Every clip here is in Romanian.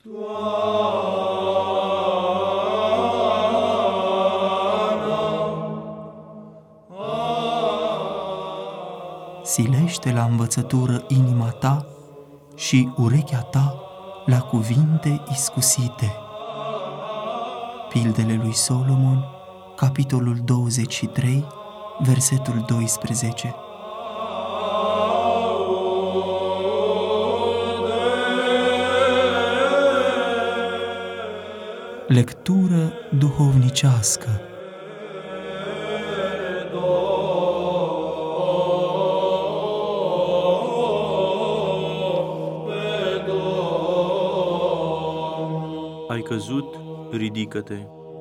Silește la învățătură inima ta și urechea ta la cuvinte iscusite. Pildele lui Solomon, capitolul 23, versetul 12. Lectură duhovnicească. Ai căzut, ridică-te.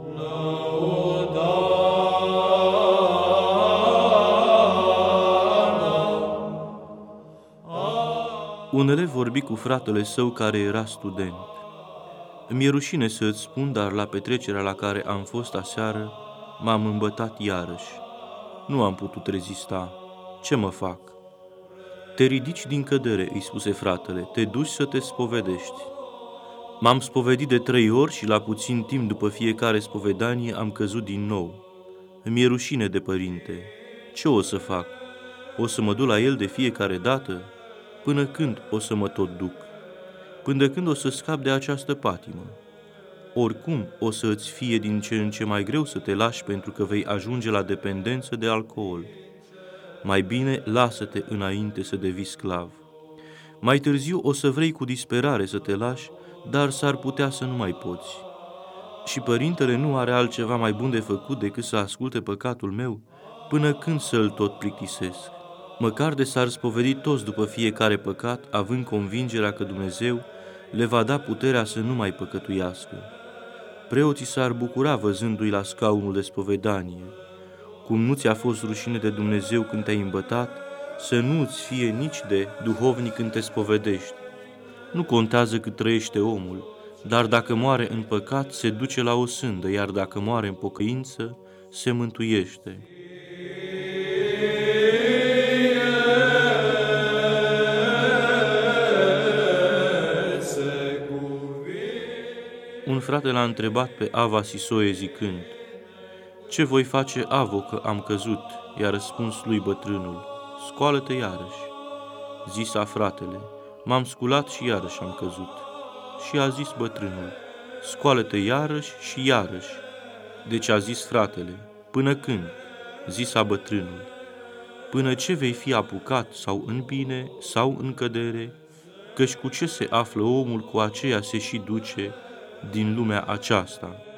Un elev vorbi cu fratele său care era student. Îmi e rușine să îți spun, dar la petrecerea la care am fost aseară, m-am îmbătat iarăși. Nu am putut rezista. Ce mă fac? Te ridici din cădere, îi spuse fratele, te duci să te spovedești. M-am spovedit de 3 ori și la puțin timp după fiecare spovedanie am căzut din nou. Îmi e rușine de părinte. Ce o să fac? O să mă duc la el de fiecare dată? Până când o să mă tot duc? Până când o să scap de această patimă? Oricum o să îți fie din ce în ce mai greu să te lași pentru că vei ajunge la dependență de alcool. Mai bine lasă-te înainte să devii sclav. Mai târziu o să vrei cu disperare să te lași, dar s-ar putea să nu mai poți. Și părintele nu are altceva mai bun de făcut decât să asculte păcatul meu, până când să-l tot plictisesc. Măcar de s-ar spovedi toți după fiecare păcat, având convingerea că Dumnezeu le va da puterea să nu mai păcătuiască. Preoții s-ar bucura văzându-i la scaunul de spovedanie. Cum nu ți-a fost rușine de Dumnezeu când te-ai îmbătat, să nu-ți fie nici de duhovnic când te spovedești. Nu contează cât trăiește omul, dar dacă moare în păcat, se duce la o sândă, iar dacă moare în pocăință, se mântuiește. Un frate l-a întrebat pe Ava Sisoie zicând: „Ce voi face, Avo, că am căzut?” I-a răspuns lui bătrânul: „Scoală-te iarăși.” Zisa fratele: „M-am sculat și iarăși am căzut.” Și a zis bătrânul: „Scoală-te iarăși și iarăși.” Deci a zis fratele: „Până când?” Zisa bătrânul: „Până ce vei fi apucat sau în bine sau în cădere, căci cu ce se află omul, cu aceea se și duce din lumea aceasta.”